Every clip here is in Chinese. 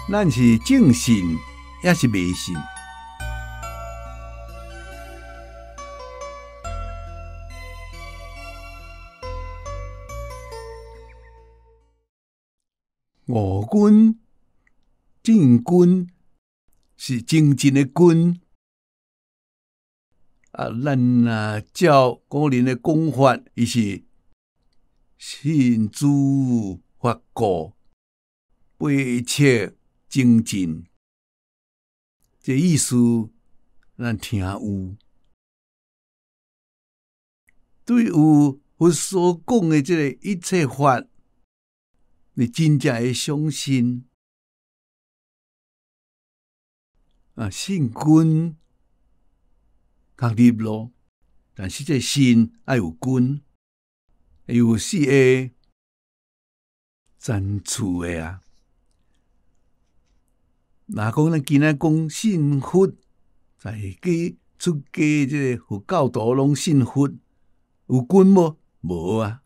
咱是正信也是迷信？五军、正军是正直的军啊，咱照古人的讲法，伊是信诸法故，背切精进。这意思咱听有。对有佛所讲的这个一切法，你真正会相信啊？信君较入咯，但是这信要有君，有四个赞处的啊。若讲咱今仔讲信佛，在家出家这个佛教徒拢信佛，有君无？无啊。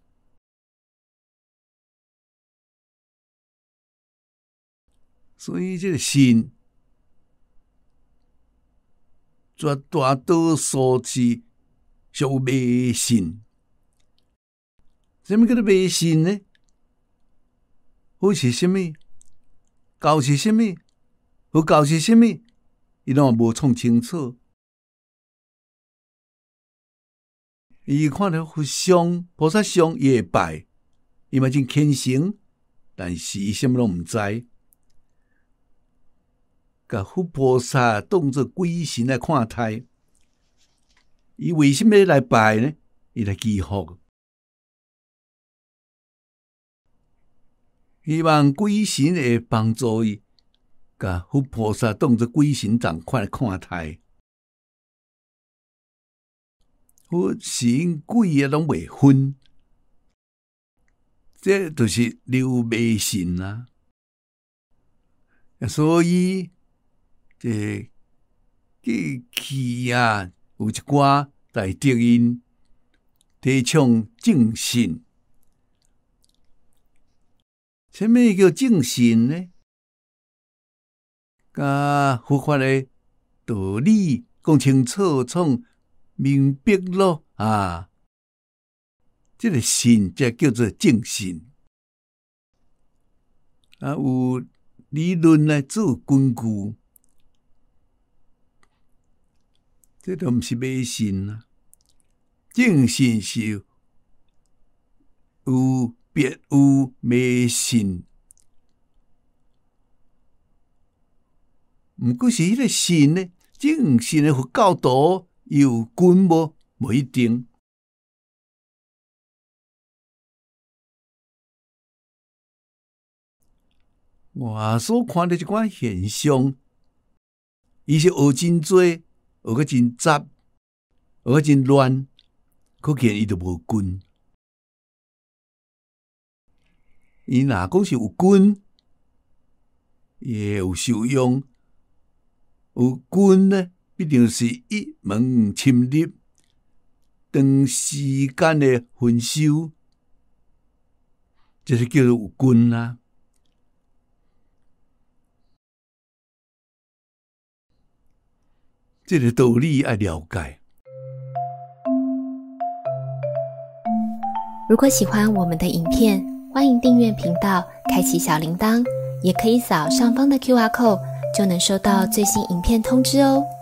所以这个信，绝大多数是属迷信。什么叫做迷信呢？佛是什么？教是什么？佛教是什么？伊拢无创清楚。伊看到佛像、菩萨像，伊会拜，伊嘛真虔诚，但是伊什么拢毋知。甲佛菩萨当作鬼神来看待，伊为什么来拜呢？伊来祈福，希望鬼神会帮助伊，甲佛菩萨当作鬼神同款来看待。佛神鬼拢袂分，这就是流迷信啊！所以这过去啊，有一寡大德因提倡正信。什么叫正信呢？甲佛法的道理讲清楚，创明白咯啊！这个信才叫做正信啊，有理论来做根据。这都毋是迷信啊！正信是有别有迷信，毋过是迄个信呢？正信的佛教徒有君无？无一定。我所看到一寡现象，伊是学真多。学个真杂，学个真乱，可见伊就无根。伊若讲是有根，也有受用。有根呢，必定是一门深入，长时间的熏修，这是叫做有根啊。这个道理要了解。 如果喜欢我们的影片，欢迎订阅频道，开启小铃铛，也可以扫上方的 QR code，就能收到最新影片通知哦。